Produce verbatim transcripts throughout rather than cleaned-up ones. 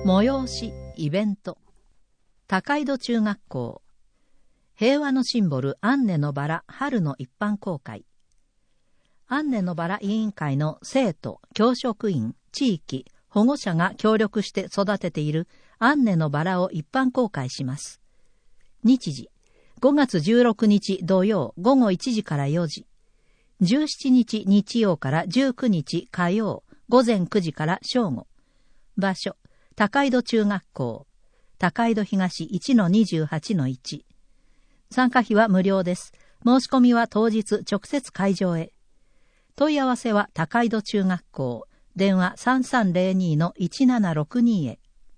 催し、イベント。高井戸中学校。平和のシンボル、アンネのバラ、春の一般公開。アンネのバラ委員会の生徒、教職員、地域、保護者が協力して育てているアンネのバラを一般公開します。日時、ごがつじゅうろくにち土曜午後いちじからよじ。じゅうしちにち日曜からじゅうくにち火曜午前くじから正午。場所、高井戸中学校。高井戸東 いちのにじゅうはちのいち。参加費は無料です。申し込みは当日直接会場へ。問い合わせは高井戸中学校。電話 さんさんぜろにのいちななろくに へ。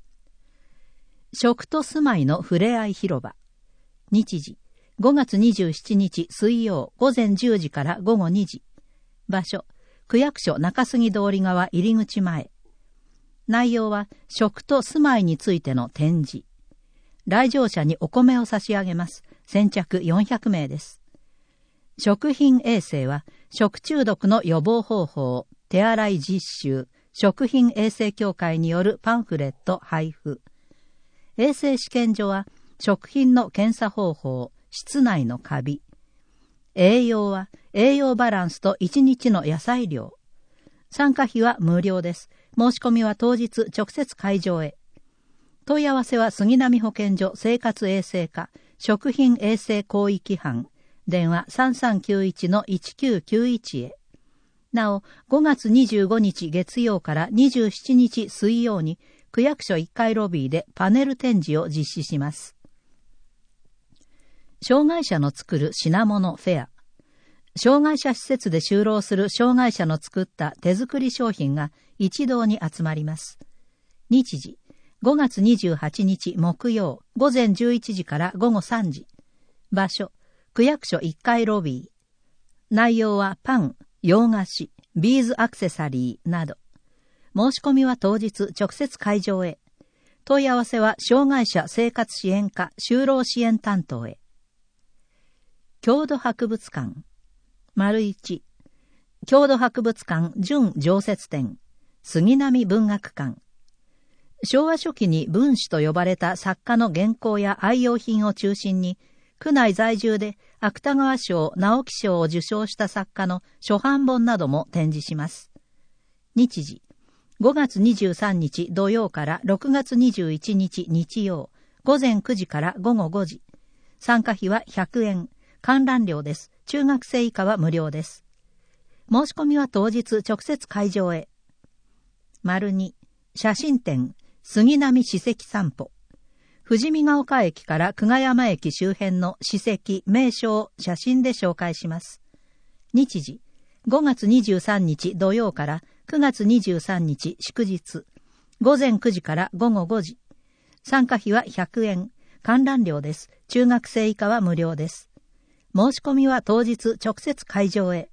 食と住まいのふれあい広場。日時、ごがつにじゅうしちにち水曜午前じゅうじから午後にじ。場所、区役所中杉通り側入り口前。内容は食と住まいについての展示。来場者にお米を差し上げます。先着よんひゃくめいです。食品衛生は食中毒の予防方法、手洗い実習、食品衛生協会によるパンフレット配布。衛生試験所は食品の検査方法、室内のカビ。栄養は栄養バランスといちにちの野菜量。参加費は無料です。申し込みは当日直接会場へ。問い合わせは杉並保健所生活衛生課食品衛生広域班電話 さんさんきゅういちのいちきゅうきゅういち へ。なお、ごがつにじゅうごにち月曜からにじゅうしちにち水曜に区役所いっかいロビーでパネル展示を実施します。障害者の作る品物フェア。障害者施設で就労する障害者の作った手作り商品が一堂に集まります。日時、ごがつにじゅうはちにち木曜午前じゅういちじから午後さんじ。場所、区役所いっかいロビー。内容はパン、洋菓子、ビーズアクセサリーなど。申し込みは当日直接会場へ。問い合わせは障害者生活支援課就労支援担当へ。郷土博物館。丸一。郷土博物館準常設展。杉並文学館。昭和初期に文士と呼ばれた作家の原稿や愛用品を中心に、区内在住で芥川賞、直木賞を受賞した作家の初版本なども展示します。日時、ごがつにじゅうさんにち土曜からろくがつにじゅういちにち日曜、午前くじから午後ごじ。参加費はひゃくえん。観覧料です。中学生以下は無料です。申し込みは当日直接会場へ。丸に、写真展、杉並史跡散歩。富士見ヶ丘駅から久我山駅周辺の史跡、名所を写真で紹介します。日時、ごがつにじゅうさんにち土曜からくがつにじゅうさんにち祝日、午前くじから午後ごじ。参加費はひゃくえん。観覧料です。中学生以下は無料です。申し込みは当日直接会場へ。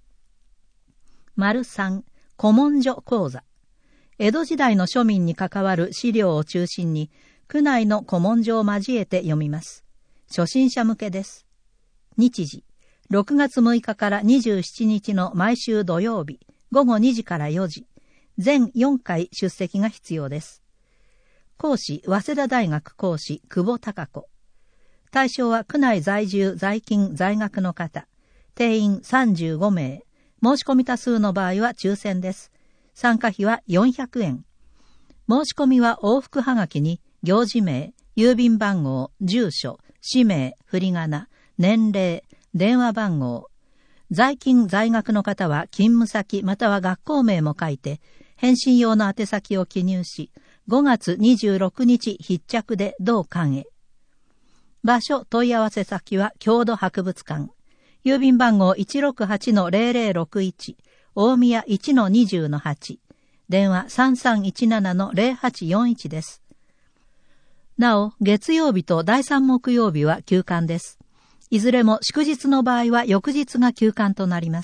丸さん、古文書講座。江戸時代の庶民に関わる資料を中心に、区内の古文書を交えて読みます。初心者向けです。日時、ろくがつむいかからにじゅうしちにちの毎週土曜日、午後にじからよじ。全よんかい出席が必要です。講師、早稲田大学講師、久保孝子。対象は区内在住、在勤、在学の方。定員さんじゅうごめい。申し込み多数の場合は抽選です。参加費はよんひゃくえん。申し込みは往復はがきに、行事名、郵便番号、住所、氏名、振り仮名、年齢、電話番号。在勤、在学の方は勤務先または学校名も書いて、返信用の宛先を記入し、ごがつにじゅうろくにち必着で同館へ。場所問い合わせ先は郷土博物館。郵便番号 いちろくはちのぜろぜろろくいち、大宮 いちのにじゅうのはち。電話 さんさんいちななのぜろはちよんいち です。なお、月曜日とだいさん木曜日は休館です。いずれも祝日の場合は翌日が休館となります。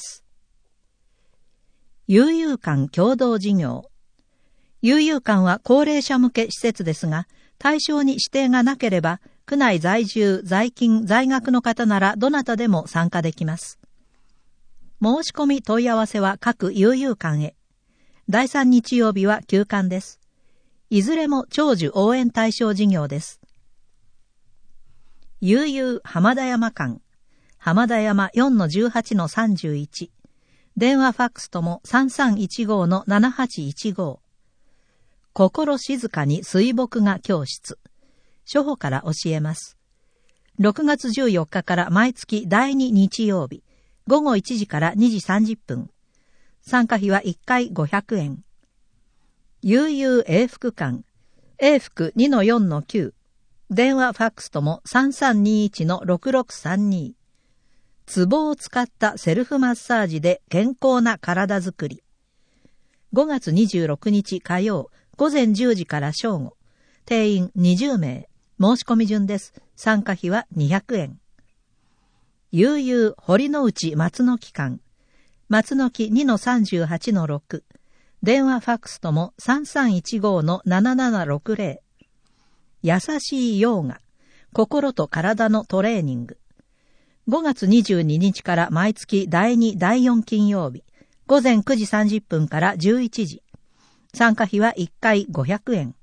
悠遊館共同事業。悠遊館は高齢者向け施設ですが、対象に指定がなければ、区内在住、在勤、在学の方ならどなたでも参加できます。申し込み問い合わせは各悠遊館へ。だいさん日曜日は休館です。 いずれも長寿応援対象事業です。悠々浜田山間、浜田山 よんのじゅうはちのさんじゅういち、電話ファックスとも さんさんいちご のななはちいちご。心静かに水墨画教室。初歩から教えます。ろくがつじゅうよっかから毎月だいに日曜日、ごごいちじからにじさんじゅっぷん。参加費はいっかいごひゃくえん。悠々英福館、英福 にのよんのきゅう。電話ファックスとも さんさんにいちのろくろくさんに。壺を使ったセルフマッサージで健康な体づくり。ごがつにじゅうろくにち火曜、午前じゅうじから正午。定員にじゅうめい。申し込み順です。参加費はにひゃくえん。悠々堀之内松の木館。松の木 にのさんじゅうはちのろく。電話ファックスとも さんさんいちご のななななろくぜろ。優しいヨーガ。心と体のトレーニング。ごがつにじゅうににちから毎月だいに、だいよん金曜日。午前くじさんじゅっぷんからじゅういちじ。参加費はいっかいごひゃくえん。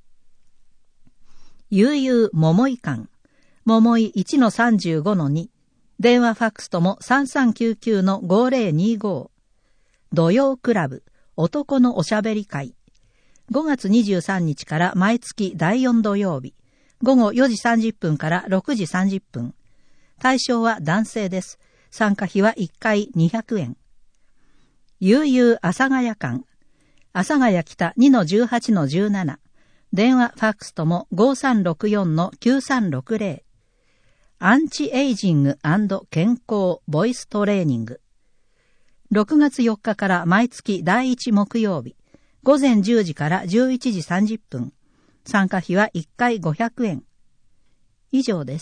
悠々桃井館。桃井 いちのさんじゅうごのに。電話ファックスとも さんさんきゅうきゅうのごぜろにご。土曜クラブ。男のおしゃべり会。ごがつにじゅうさんにちから毎月だいよん土曜日。午後よじさんじゅっぷんからろくじさんじゅっぷん。対象は男性です。参加費はいっかいにひゃくえん。悠々阿佐ヶ谷館。阿佐ヶ谷北 にのじゅうはちのじゅうなな。電話ファックスともごさんろくよんのきゅうさんろくぜろ。アンチエイジング&健康ボイストレーニング。ろくがつよっかから毎月だいいち木曜日。午前じゅうじからじゅういちじさんじゅっぷん。参加費はいっかいごひゃくえん。以上です。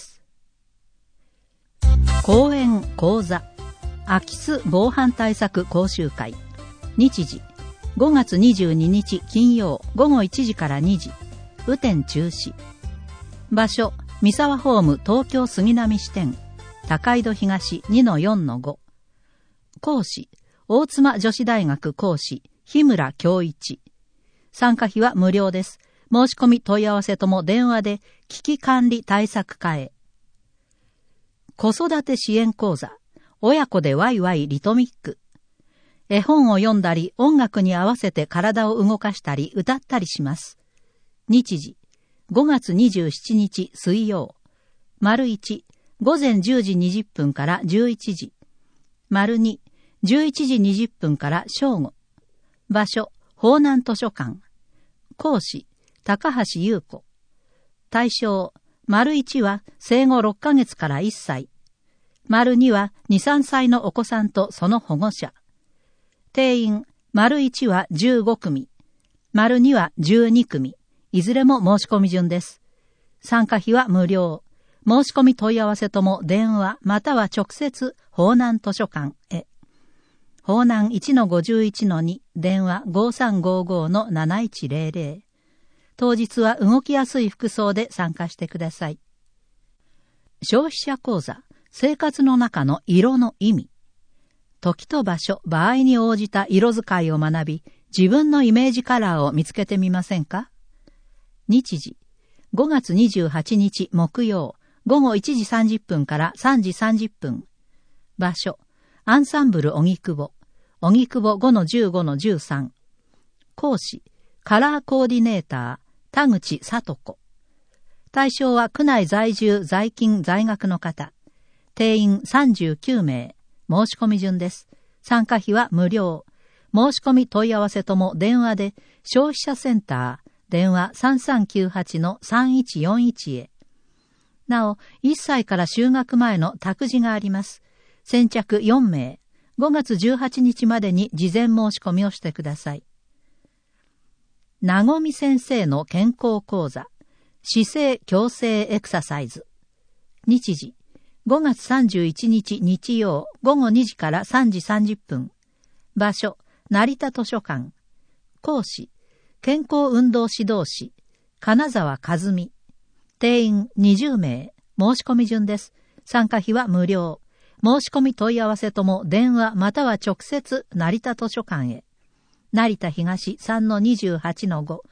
講演講座空き巣防犯対策講習会。日時ごがつにじゅうににち金曜午後いちじからにじ。雨天中止。場所三沢ホーム東京杉並支店。高井戸東 にのよんのご。講師大妻女子大学講師日村恭一。参加費は無料です。申し込み問い合わせとも電話で危機管理対策課へ。子育て支援講座、親子でワイワイリトミック。絵本を読んだり、音楽に合わせて体を動かしたり、歌ったりします。日時、ごがつにじゅうしちにち水曜。丸いち、午前じゅうじにじゅっぷんからじゅういちじ。丸に、じゅういちじにじゅっぷんから正午。場所、方南図書館。講師、高橋優子。対象、丸いちは生後ろっかげつからいっさい。丸にはに、さんさいのお子さんとその保護者。定員、丸いちはじゅうごくみ。丸にはじゅうにくみ。いずれも申し込み順です。参加費は無料。申し込み問い合わせとも電話または直接方南図書館へ。方南 いちのごじゅういちのに 電話 ごさんごごのなないちぜろぜろ。当日は動きやすい服装で参加してください。消費者講座、生活の中の色の意味。時と場所、場合に応じた色使いを学び、自分のイメージカラーを見つけてみませんか？日時、ごがつにじゅうはちにち木曜、午後いちじさんじゅっぷんからさんじさんじゅっぷん。場所、アンサンブル荻窪、荻窪 ごのじゅうごのじゅうさん。講師、カラーコーディネーター、田口聡子。対象は区内在住在勤在学の方。定員さんじゅうきゅうめい。申し込み順です。参加費は無料。申し込み問い合わせとも電話で消費者センター電話 さんさんきゅうはちのさんいちよんいち へ。なお、いっさいから就学前の託児があります。先着よんめい。ごがつじゅうはちにちまでに事前申し込みをしてください。なごみ先生の健康講座、姿勢矯正エクササイズ。日時、ごがつさんじゅういちにち日曜午後にじからさんじさんじゅっぷん。場所、成田図書館。講師、健康運動指導士、金沢和美。定員にじゅうめい。申し込み順です。参加費は無料。申し込み問い合わせとも電話または直接成田図書館へ。成田東 さんのにじゅうはちのご。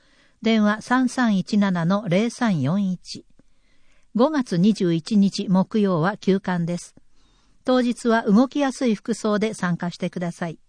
電話 さんさんいちななのゼロさんよんいち。ごがつにじゅういちにち木曜は休館です。当日は動きやすい服装で参加してください。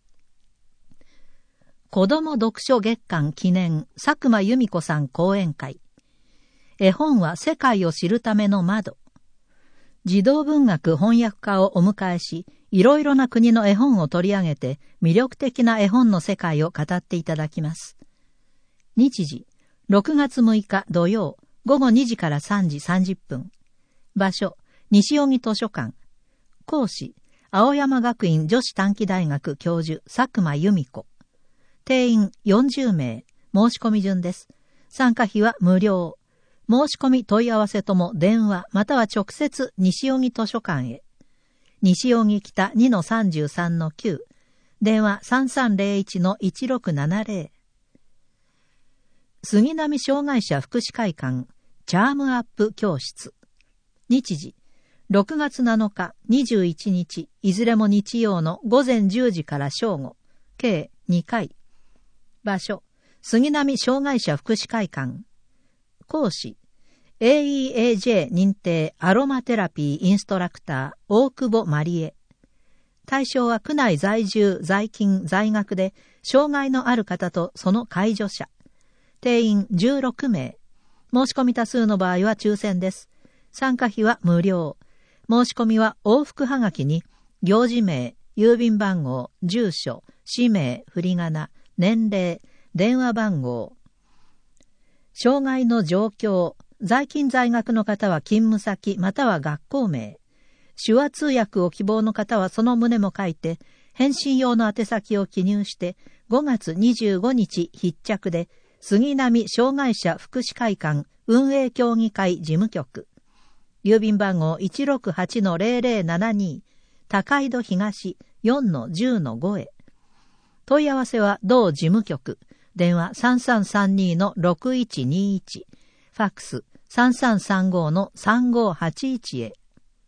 子ども読書月間記念佐久間由美子さん講演会。絵本は世界を知るための窓。児童文学翻訳家をお迎えし、いろいろな国の絵本を取り上げて魅力的な絵本の世界を語っていただきます。日時、ろくがつむいか土曜、ごごにじからさんじさんじゅっぷん。場所、西荻図書館。講師、青山学院女子短期大学教授佐久間由美子。定員よんじゅうめい、申し込み順です。参加費は無料。申し込み問い合わせとも電話または直接西荻図書館へ。西荻北 にのさんじゅうさんのきゅう。電話 さんさんゼロいちのいちろくななゼロ。杉並障害者福祉会館チャームアップ教室。日時、ろくがつなのか、にじゅういちにち、いずれも日曜のごぜんじゅうじから正午、計にかい。場所、杉並障害者福祉会館。講師、エーイーエージェー 認定アロマテラピーインストラクター大久保まりえ。対象は区内在住、在勤、在学で障害のある方とその介助者。定員じゅうろくめい。申し込み多数の場合は抽選です。参加費は無料。申し込みは往復はがきに、行事名、郵便番号、住所、氏名、振り仮名、年齢、電話番号。障害の状況、在勤在学の方は勤務先または学校名。手話通訳を希望の方はその旨も書いて、返信用の宛先を記入して、ごがつにじゅうごにち必着で、杉並障害者福祉会館運営協議会事務局。郵便番号 いちろくはちのゼロゼロななに 高井戸東 よんのじゅうのご へ。問い合わせは同事務局。電話 さんさんさんにのろくいちにいち。ファックス さんさんさんごのさんごはちいち へ。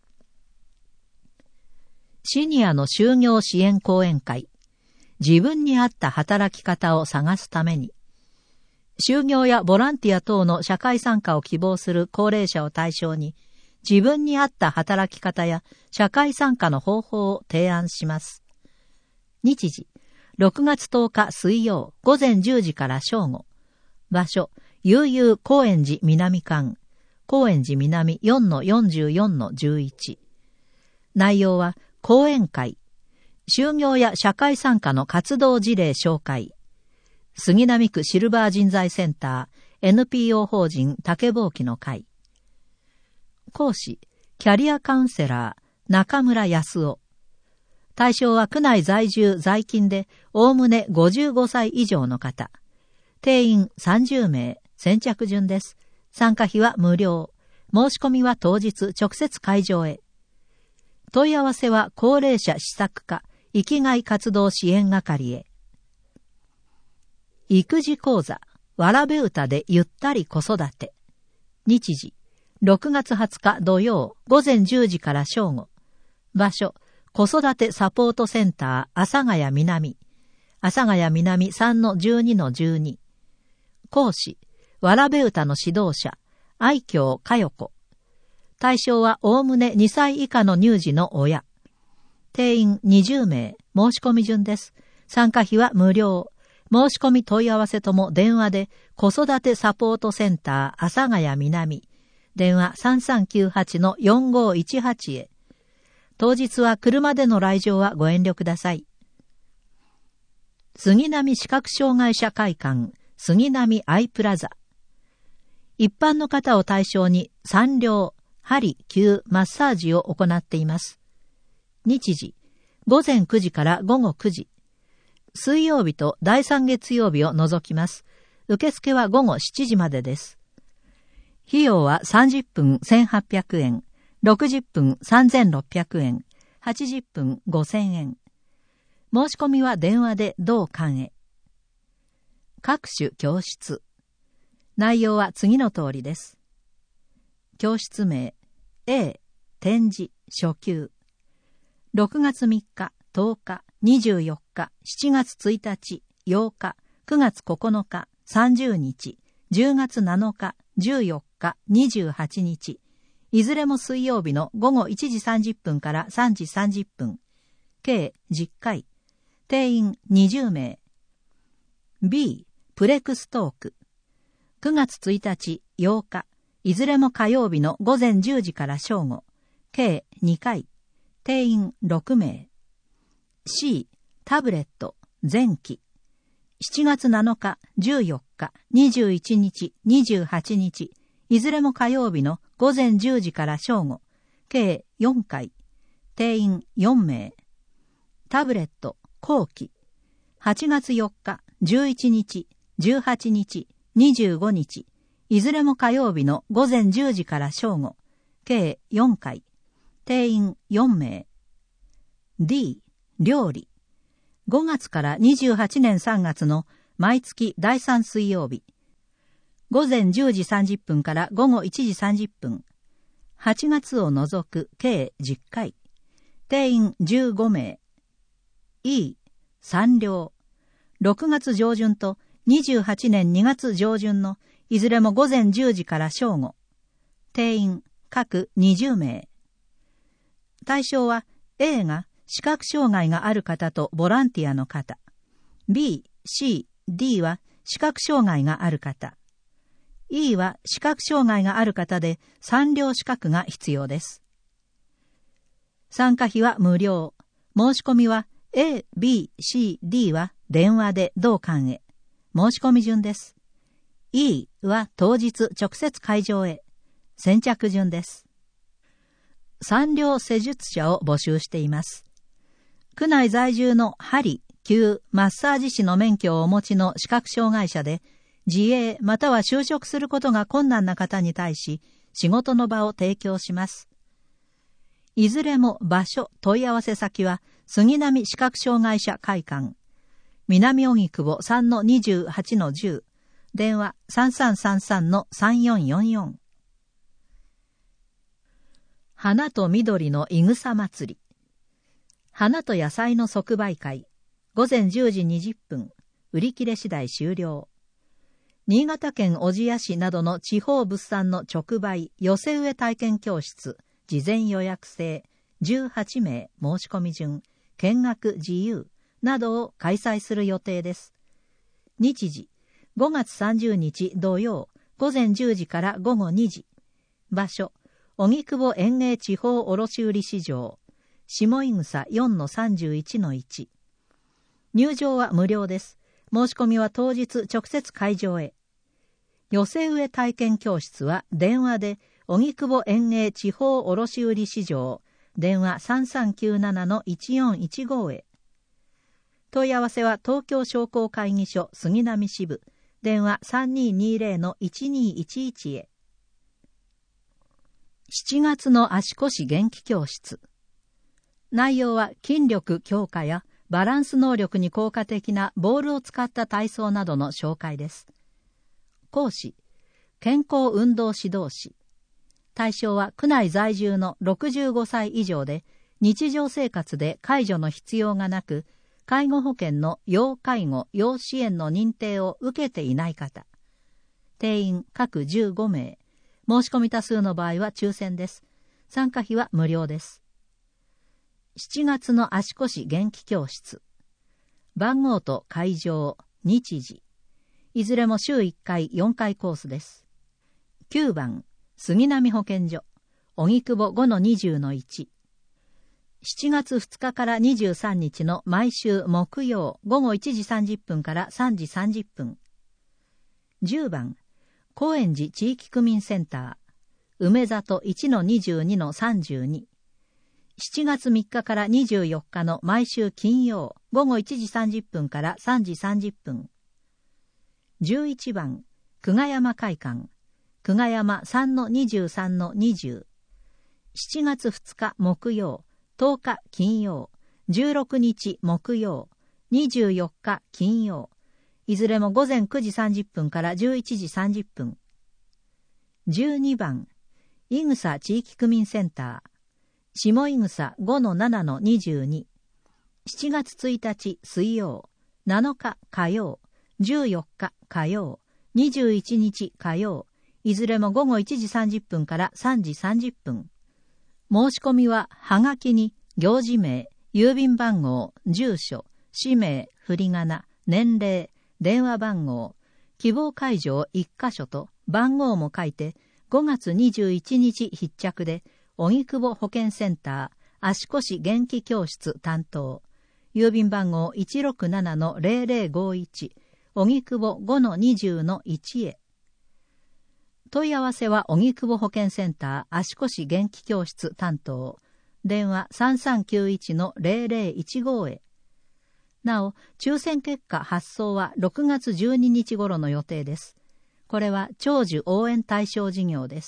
シニアの就業支援講演会。自分に合った働き方を探すために。就業やボランティア等の社会参加を希望する高齢者を対象に、自分に合った働き方や社会参加の方法を提案します。日時、ろくがつとおか水曜、ごぜんじゅうじから正午。場所、悠々高円寺南館。高円寺南 よんのよんじゅうよんのじゅういち。内容は、講演会。就業や社会参加の活動事例紹介。杉並区シルバー人材センター エヌピーオー 法人竹ぼうきの会。講師、キャリアカウンセラー中村康夫。対象は区内在住在勤でおおむねごじゅうごさい以上の方。定員さんじゅうめい、先着順です。参加費は無料。申し込みは当日直接会場へ。問い合わせは高齢者施策課生きがい活動支援係へ。育児講座、わらべ歌でゆったり子育て。日時、ろくがつはつか土曜、ごぜんじゅうじから正午。場所、子育てサポートセンター、阿佐ヶ谷南。阿佐ヶ谷南 さんのじゅうにのじゅうに。講師、わらべ歌の指導者、愛嬌佳代子。対象はおおむねにさい以下の乳児の親。定員にじゅうめい、申し込み順です。参加費は無料。申し込み問い合わせとも電話で子育てサポートセンター阿佐ヶ谷南。電話 さんさんきゅうはちのよんごいちはち へ。当日は車での来場はご遠慮ください。杉並視覚障害者会館杉並アイプラザ。一般の方を対象に産療、針、灸、マッサージを行っています。日時、ごぜんくじからごごくじ。水曜日とだいさん月曜日を除きます。受付はごごしちじまでです。費用はさんじゅっぷんせんはっぴゃくえん、ろくじゅっぷんさんぜんろっぴゃくえん、はちじゅっぷんごせんえん。申し込みは電話で同館へ。各種教室。内容は次の通りです。教室名 A 展示初級。ろくがつみっか、とおか、にじゅうよっか、しちがつついたち、ようか、くがつここのか、 さんじゅうにち、じゅうがつなのか、じゅうよっか、にじゅうはちにち、いずれも水曜日のごごいちじさんじゅっぷんからさんじさんじゅっぷん、計じゅっかい、定員にじゅうめい。B、プレクストーク。くがつついたち、ようか、いずれも火曜日のごぜんじゅうじから正午、計にかい、定員ろくめい。C、タブレット、前期。しちがつなのか、じゅうよっか、にじゅういちにち、にじゅうはちにち、いずれも火曜日のごぜんじゅうじから正午、計よんかい、定員よんめい。タブレット、後期。はちがつよっか、じゅういちにち、じゅうはちにち、にじゅうごにち、いずれも火曜日のごぜんじゅうじから正午、計よんかい、定員よんめい。D、料理。ごがつからにじゅうはちねんさんがつの毎月だいさん水曜日、ごぜんじゅうじさんじゅっぷんからごごいちじさんじゅっぷん、はちがつを除く計じゅっかい、定員じゅうごめい。E、産寮。ろくがつ上旬とにじゅうはちねんにがつ上旬のいずれもごぜんじゅうじから正午、定員各にじゅうめい。対象は A が視覚障害がある方とボランティアの方、B、C、D は視覚障害がある方、E は視覚障害がある方で産寮資格が必要です。参加費は無料。申し込みは A、B、C、D は電話で同館へ。申し込み順です。E は当日直接会場へ。先着順です。産寮施術者を募集しています。区内在住の針、灸、マッサージ師の免許をお持ちの視覚障害者で、自営または就職することが困難な方に対し、仕事の場を提供します。いずれも場所、問い合わせ先は、杉並視覚障害者会館、南荻窪 さんのにじゅうはちのじゅう、電話 さんさんさんさんのさんよんよんよん。花と緑のいぐさ祭り。花と野菜の即売会。ごぜんじゅうじにじゅっぷん。売り切れ次第終了。新潟県小千谷市などの地方物産の直売、寄せ植え体験教室、事前予約制、じゅうはちめい申し込み順、見学自由などを開催する予定です。日時、ごがつさんじゅうにち土曜、ごぜんじゅうじからごごにじ。場所、荻窪園芸地方卸売市場、下井草 よんのさんじゅういちのいち。入場は無料です。申し込みは当日直接会場へ。寄せ植え体験教室は電話で荻窪園芸地方卸売市場、電話 さんさんきゅうななのいちよんいちご へ。問い合わせは東京商工会議所杉並支部、電話 さんにーにーぜろのいちにーいちいち へ。しちがつの足腰元気教室。内容は筋力強化やバランス能力に効果的なボールを使った体操などの紹介です。講師、健康運動指導士。対象は区内在住のろくじゅうごさい以上で、日常生活で介助の必要がなく、介護保険の要介護・要支援の認定を受けていない方。定員各じゅうごめい。申し込み多数の場合は抽選です。参加費は無料です。しちがつの足腰元気教室。番号と会場、日時。いずれも週いっかいよんかいコースです。きゅうばん、杉並保健所、荻窪 ごのにじゅうのいち。しちがつふつかからにじゅうさんにちの毎週木曜ごごいちじさんじゅっぷんからさんじさんじゅっぷん。じゅうばん、高円寺地域区民センター、梅里 いちのにじゅうにのさんじゅうに。しちがつみっかからにじゅうよっかの毎週金曜ごごいちじさんじゅっぷんからさんじさんじゅっぷん。じゅういちばん、久我山会館、久我山 さんのにじゅうさんのにじゅう。しちがつふつか木曜、とおか金曜、じゅうろくにち木曜、にじゅうよっか金曜。いずれもごぜんくじさんじゅっぷんからじゅういちじさんじゅっぷん。じゅうにばん、井草地域区民センター、下井草 ごのななのにじゅうに。しちがつついたち水曜、なのか火曜、じゅうよっか火曜、 にじゅういちにち火曜、いずれも午後いちじさんじゅっぷんからさんじさんじゅっぷん。申し込みは、はがきに、行事名、郵便番号、住所、氏名、振り仮名、年齢、電話番号、希望会場いっかしょと番号も書いて、ごがつにじゅういちにち必着で、荻窪保健センター、足腰元気教室担当、郵便番号 いちろくななのゼロゼロごいち、荻窪 ごのにじゅうのいち へ。問い合わせは荻窪保健センター足腰元気教室担当、電話 さんさんきゅういちのゼロゼロいちご へ。なお、抽選結果発送はろくがつじゅうににち頃の予定です。これは長寿応援対象事業です。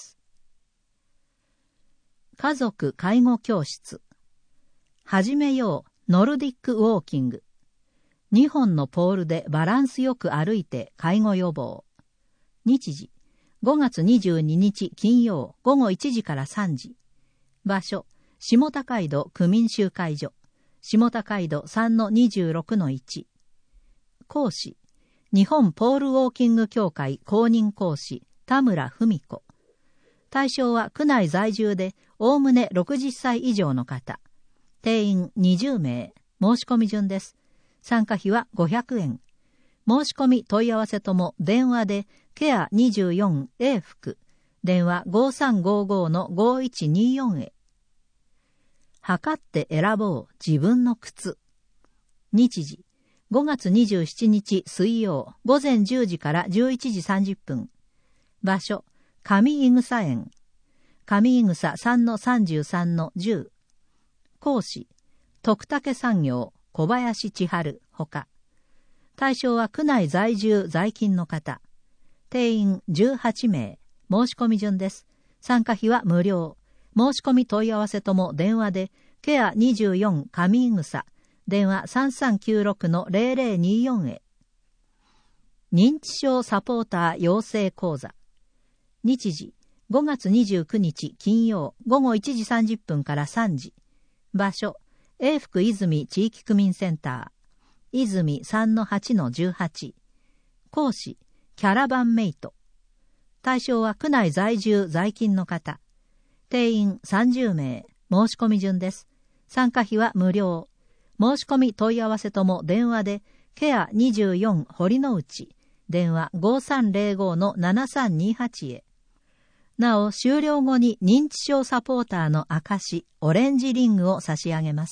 家族介護教室。始めようノルディックウォーキング。にほんのポールでバランスよく歩いて介護予防。日時、ごがつにじゅうににち金曜午後いちじからさんじ。場所、下高井戸区民集会所。下高井戸 さんのにじゅうろくのいち。講師、日本ポールウォーキング協会公認講師、田村文子。対象は区内在住で、おおむねろくじゅっさい以上の方。定員にじゅうめい、申し込み順です。参加費はごひゃくえん。申し込み問い合わせとも電話で、ケアにじゅうよんエー 服、電話ごさんごごのごいちによんへ。測って選ぼう自分の靴。日時、ごがつにじゅうしちにち水曜午前じゅうじからじゅういちじさんじゅっぷん。場所、上井草園。上井草 さんのさんじゅうさんのじゅう。講師、徳武産業小林千春ほか。対象は区内在住在勤の方。定員じゅうはちめい。申し込み順です。参加費は無料。申し込み問い合わせとも電話で、ケアにじゅうよん上井草、電話 さんさんきゅうろくのゼロゼロによんへ。認知症サポーター養成講座。日時、ごがつにじゅうくにち金曜午後いちじさんじゅっぷんからさんじ。場所、永福泉地域区民センター。泉 さんのはちのじゅうはち。講師、キャラバンメイト。対象は区内在住在勤の方。定員さんじゅうめい。申し込み順です。参加費は無料。申し込み問い合わせとも電話で、ケアにじゅうよん堀之内、電話ごさんゼロごのななさんにはちへ。なお、終了後に認知症サポーターの証、オレンジリングを差し上げます。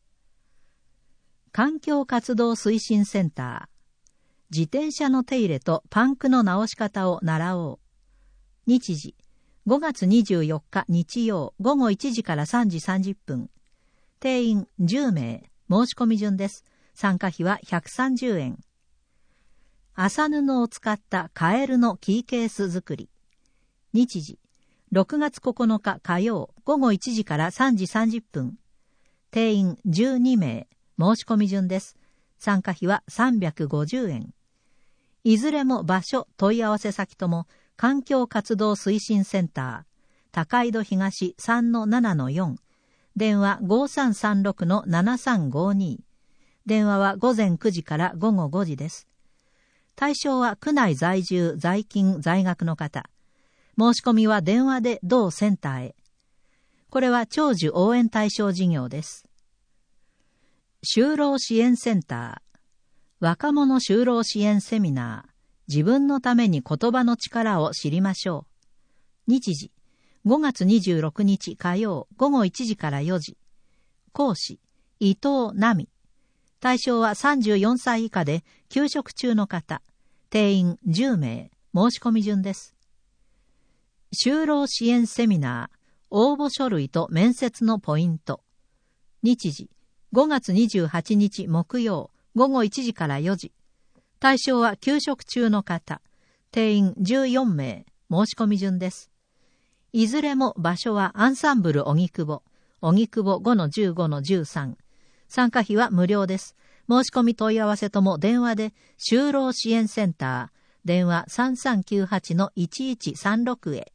環境活動推進センター。自転車の手入れとパンクの直し方を習おう。日時、ごがつにじゅうよっか日曜午後いちじからさんじさんじゅっぷん。定員じゅうめい。申し込み順です。参加費はひゃくさんじゅうえん。麻布を使ったカエルのキーケース作り。日時、ろくがつここのか火曜午後いちじからさんじさんじゅっぷん。定員じゅうにめい。申し込み順です。参加費はさんびゃくごじゅうえん。いずれも場所、問い合わせ先とも、環境活動推進センター、高井戸東 さんのななのよん、電話ごさんさんろくのななさんごに、電話はごぜんくじからごごごじです。対象は区内在住、在勤、在学の方。申し込みは電話で同センターへ。これは長寿応援対象事業です。就労支援センター。若者就労支援セミナー。自分のために言葉の力を知りましょう。日時、ごがつにじゅうろくにち火曜午後いちじからよじ。講師、伊藤奈美。対象はさんじゅうよんさい以下で休職中の方。定員じゅうめい。申し込み順です。就労支援セミナー。応募書類と面接のポイント。日時、ごがつにじゅうはちにち木曜午後いちじからよじ。対象は休職中の方。定員じゅうよんめい。申し込み順です。いずれも場所はアンサンブル荻窪。荻窪 ごのじゅうごのじゅうさん。参加費は無料です。申し込み問い合わせとも電話で、就労支援センター。電話さんさんきゅうはちのいちいちさんろくへ。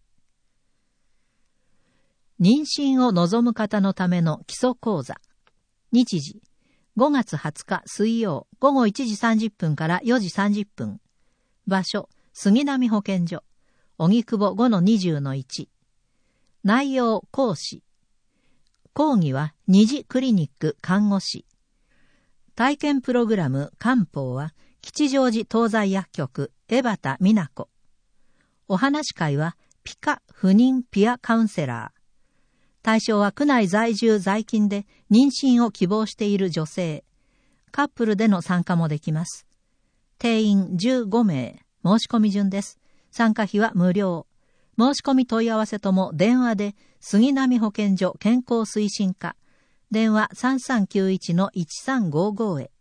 妊娠を望む方のための基礎講座。日時、ごがつはつか水曜午後いちじさんじゅっぷんからよじさんじゅっぷん。場所、 杉並保健所、荻窪 ごのにじゅうのいち。内容講師。講義は二次クリニック看護師。体験プログラム漢方は吉祥寺東西薬局江端美奈子。お話会はピカ不妊ピアカウンセラー。対象は区内在住在勤で妊娠を希望している女性。カップルでの参加もできます。定員じゅうごめい。申し込み順です。参加費は無料。申し込み問い合わせとも電話で杉並保健所健康推進課。電話さんさんきゅういちのいちさんごごへ。